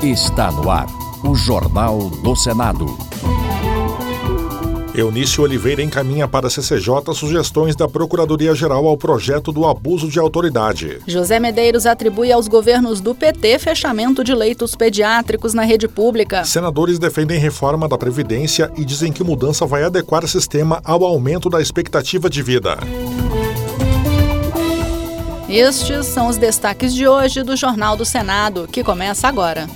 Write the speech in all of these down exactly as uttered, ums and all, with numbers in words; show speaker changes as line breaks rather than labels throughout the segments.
Está no ar o Jornal do Senado.
Eunício Oliveira encaminha para a C C J sugestões da Procuradoria-Geral ao projeto do abuso de autoridade.
José Medeiros atribui aos governos do P T fechamento de leitos pediátricos na rede pública.
Senadores defendem reforma da Previdência e dizem que mudança vai adequar o sistema ao aumento da expectativa de vida.
Estes são os destaques de hoje do Jornal do Senado, que começa agora.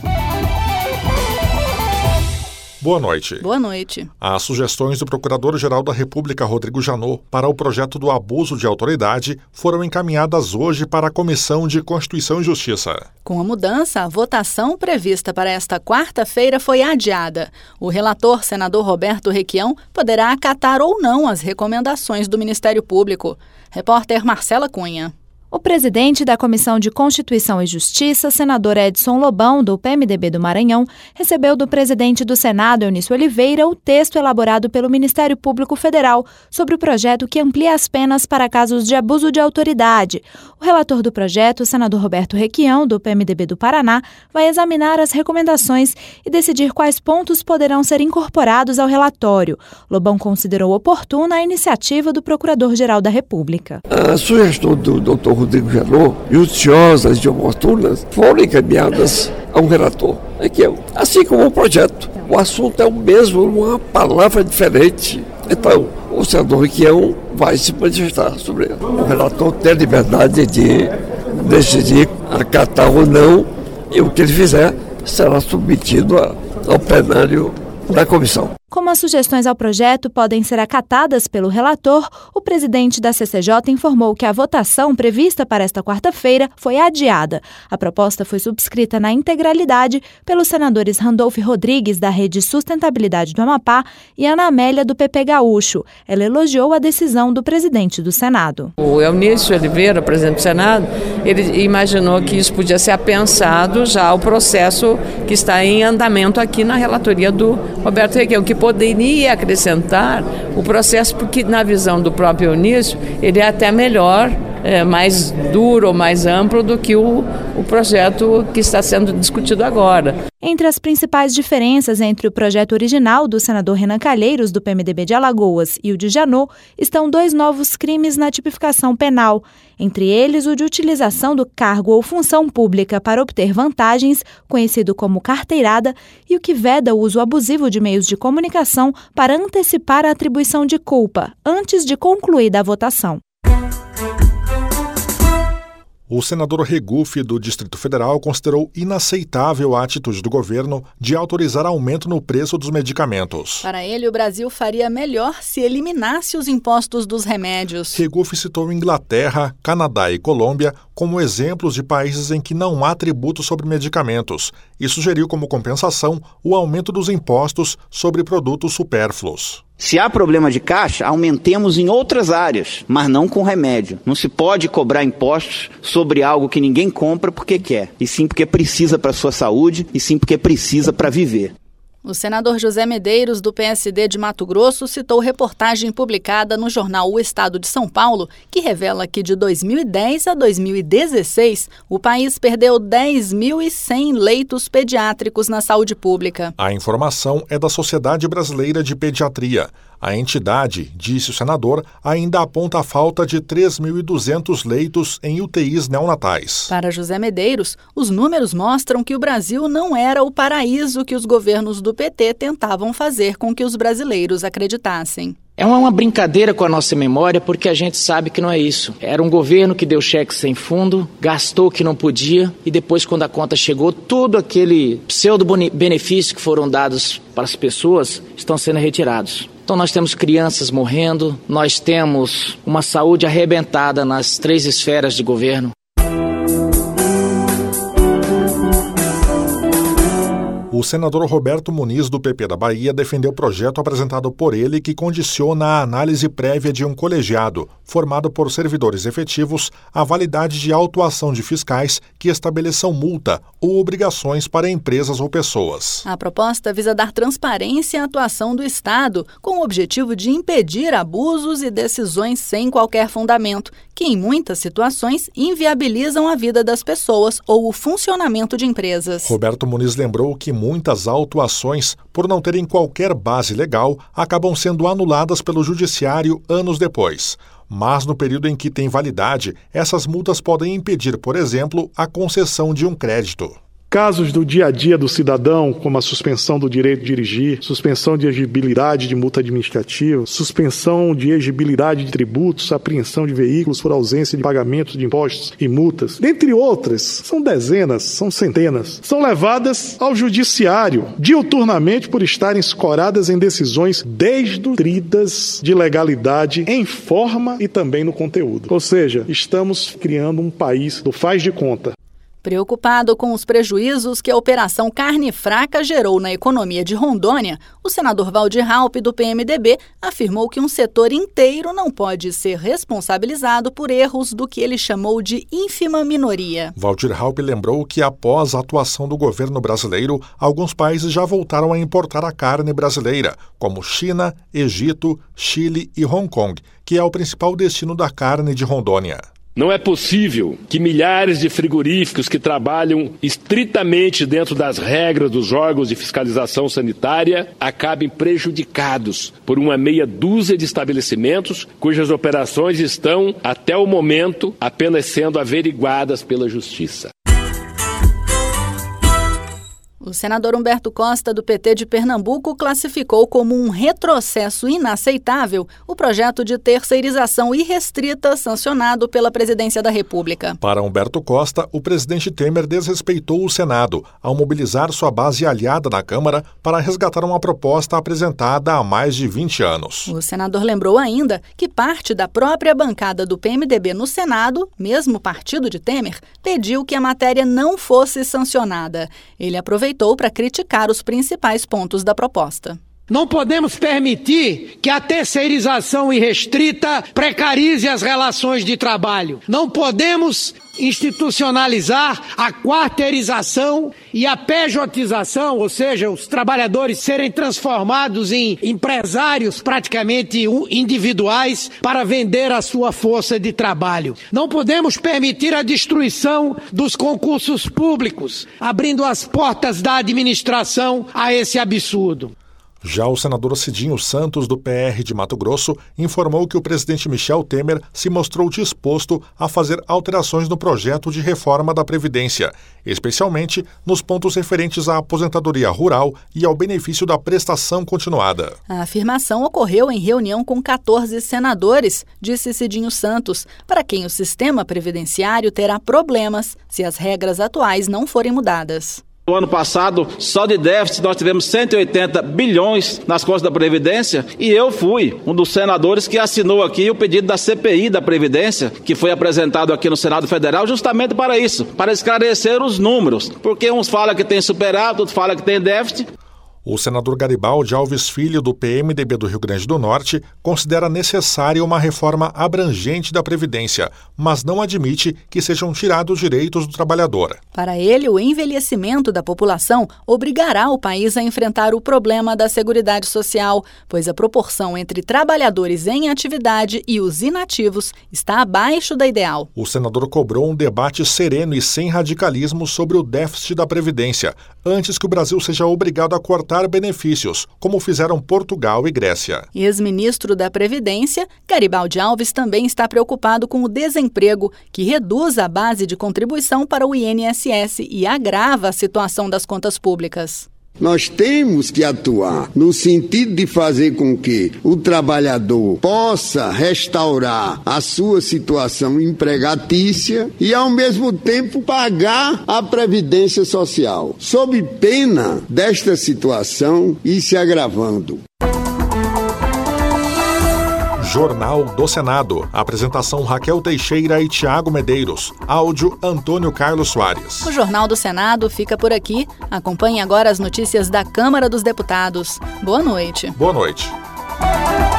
Boa noite.
Boa noite.
As sugestões do Procurador-Geral da República, Rodrigo Janot, para o projeto do abuso de autoridade foram encaminhadas hoje para a Comissão de Constituição e Justiça.
Com a mudança, a votação prevista para esta quarta-feira foi adiada. O relator, senador Roberto Requião, poderá acatar ou não as recomendações do Ministério Público. Repórter Marcela Cunha.
O presidente da Comissão de Constituição e Justiça, senador Edson Lobão, do P M D B do Maranhão, recebeu do presidente do Senado, Eunício Oliveira, o texto elaborado pelo Ministério Público Federal sobre o projeto que amplia as penas para casos de abuso de autoridade. O relator do projeto, senador Roberto Requião, do P M D B do Paraná, vai examinar as recomendações e decidir quais pontos poderão ser incorporados ao relatório. Lobão considerou oportuna a iniciativa do Procurador-Geral da República.
A sugestão do doutor Rodrigo Janot, justiciosas e oportunas, foram encaminhadas ao relator. É que, assim como o projeto, o assunto é o mesmo, uma palavra diferente. Então, o senador Requião vai se manifestar sobre ele. O relator tem a liberdade de decidir acatar ou não, e o que ele fizer será submetido ao plenário da comissão.
Como as sugestões ao projeto podem ser acatadas pelo relator, o presidente da C C J informou que a votação prevista para esta quarta-feira foi adiada. A proposta foi subscrita na integralidade pelos senadores Randolph Rodrigues, da Rede Sustentabilidade do Amapá, e Ana Amélia, do P P Gaúcho. Ela elogiou a decisão do presidente do Senado.
O Eunício Oliveira, presidente do Senado, ele imaginou que isso podia ser apensado já ao processo que está em andamento aqui na relatoria do Roberto Requião, que poderia acrescentar o processo, porque na visão do próprio Eunício, ele é até melhor, é, mais duro ou mais amplo do que o, o projeto que está sendo discutido agora.
Entre as principais diferenças entre o projeto original do senador Renan Calheiros, do P M D B de Alagoas, e o de Janot, estão dois novos crimes na tipificação penal. Entre eles, o de utilização do cargo ou função pública para obter vantagens, conhecido como carteirada, e o que veda o uso abusivo de meios de comunicação para antecipar a atribuição de culpa, antes de concluída a votação.
O senador Regufe, do Distrito Federal, considerou inaceitável a atitude do governo de autorizar aumento no preço dos medicamentos.
Para ele, o Brasil faria melhor se eliminasse os impostos dos remédios.
Regufe citou Inglaterra, Canadá e Colômbia como exemplos de países em que não há tributo sobre medicamentos e sugeriu como compensação o aumento dos impostos sobre produtos supérfluos.
Se há problema de caixa, aumentemos em outras áreas, mas não com remédio. Não se pode cobrar impostos sobre algo que ninguém compra porque quer, e sim porque precisa para a sua saúde, e sim porque precisa para viver.
O senador José Medeiros, do P S D de Mato Grosso, citou reportagem publicada no jornal O Estado de São Paulo, que revela que de dois mil e dez a dois mil e dezesseis, o país perdeu dez mil e cem leitos pediátricos na saúde pública.
A informação é da Sociedade Brasileira de Pediatria. A entidade, disse o senador, ainda aponta a falta de três mil e duzentos leitos em U T Is neonatais.
Para José Medeiros, os números mostram que o Brasil não era o paraíso que os governos do P T tentavam fazer com que os brasileiros acreditassem.
É uma brincadeira com a nossa memória, porque a gente sabe que não é isso. Era um governo que deu cheque sem fundo, gastou o que não podia, e depois, quando a conta chegou, todo aquele pseudo-benefício que foram dados para as pessoas estão sendo retirados. Então nós temos crianças morrendo, nós temos uma saúde arrebentada nas três esferas de governo.
O senador Roberto Muniz, do P P da Bahia, defendeu o projeto apresentado por ele que condiciona a análise prévia de um colegiado, formado por servidores efetivos, à validade de autuação de fiscais que estabeleçam multa ou obrigações para empresas ou pessoas.
A proposta visa dar transparência à atuação do Estado, com o objetivo de impedir abusos e decisões sem qualquer fundamento, que em muitas situações inviabilizam a vida das pessoas ou o funcionamento de empresas.
Roberto Muniz lembrou que muitas autuações, por não terem qualquer base legal, acabam sendo anuladas pelo Judiciário anos depois. Mas no período em que tem validade, essas multas podem impedir, por exemplo, a concessão de um crédito.
Casos do dia a dia do cidadão, como a suspensão do direito de dirigir, suspensão de exigibilidade de multa administrativa, suspensão de exigibilidade de tributos, apreensão de veículos por ausência de pagamento de impostos e multas, dentre outras, são dezenas, são centenas, são levadas ao judiciário diuturnamente por estarem escoradas em decisões desnutridas de legalidade em forma e também no conteúdo. Ou seja, estamos criando um país do faz de conta.
Preocupado com os prejuízos que a Operação Carne Fraca gerou na economia de Rondônia, o senador Waldir Raupp, do P M D B, afirmou que um setor inteiro não pode ser responsabilizado por erros do que ele chamou de ínfima minoria.
Waldir Raupp lembrou que, após a atuação do governo brasileiro, alguns países já voltaram a importar a carne brasileira, como China, Egito, Chile e Hong Kong, que é o principal destino da carne de Rondônia.
Não é possível que milhares de frigoríficos que trabalham estritamente dentro das regras dos órgãos de fiscalização sanitária acabem prejudicados por uma meia dúzia de estabelecimentos cujas operações estão, até o momento, apenas sendo averiguadas pela Justiça.
O senador Humberto Costa, do P T de Pernambuco, classificou como um retrocesso inaceitável o projeto de terceirização irrestrita sancionado pela Presidência da República.
Para Humberto Costa, o presidente Temer desrespeitou o Senado ao mobilizar sua base aliada na Câmara para resgatar uma proposta apresentada há mais de vinte anos.
O senador lembrou ainda que parte da própria bancada do P M D B no Senado, mesmo partido de Temer, pediu que a matéria não fosse sancionada. Ele aproveitou para criticar os principais pontos da proposta.
Não podemos permitir que a terceirização irrestrita precarize as relações de trabalho. Não podemos institucionalizar a quarteirização e a pejotização, ou seja, os trabalhadores serem transformados em empresários praticamente individuais para vender a sua força de trabalho. Não podemos permitir a destruição dos concursos públicos, abrindo as portas da administração a esse absurdo.
Já o senador Cidinho Santos, do P R de Mato Grosso, informou que o presidente Michel Temer se mostrou disposto a fazer alterações no projeto de reforma da Previdência, especialmente nos pontos referentes à aposentadoria rural e ao benefício da prestação continuada.
A afirmação ocorreu em reunião com quatorze senadores, disse Cidinho Santos, para quem o sistema previdenciário terá problemas se as regras atuais não forem mudadas.
No ano passado, só de déficit, nós tivemos cento e oitenta bilhões nas costas da Previdência e eu fui um dos senadores que assinou aqui o pedido da C P I da Previdência, que foi apresentado aqui no Senado Federal justamente para isso, para esclarecer os números, porque uns falam que tem superávit, outros falam que tem déficit.
O senador Garibaldi Alves Filho, do P M D B do Rio Grande do Norte, considera necessária uma reforma abrangente da Previdência, mas não admite que sejam tirados os direitos do trabalhador.
Para ele, o envelhecimento da população obrigará o país a enfrentar o problema da Seguridade Social, pois a proporção entre trabalhadores em atividade e os inativos está abaixo da ideal.
O senador cobrou um debate sereno e sem radicalismo sobre o déficit da Previdência, antes que o Brasil seja obrigado a cortar benefícios, como fizeram Portugal e Grécia.
Ex-ministro da Previdência, Garibaldi Alves também está preocupado com o desemprego, que reduz a base de contribuição para o I N S S e agrava a situação das contas públicas.
Nós temos que atuar no sentido de fazer com que o trabalhador possa restaurar a sua situação empregatícia e, ao mesmo tempo, pagar a Previdência Social, sob pena desta situação ir se agravando.
Jornal do Senado. Apresentação Raquel Teixeira e Tiago Medeiros. Áudio Antônio Carlos Soares.
O Jornal do Senado fica por aqui. Acompanhe agora as notícias da Câmara dos Deputados. Boa noite.
Boa noite.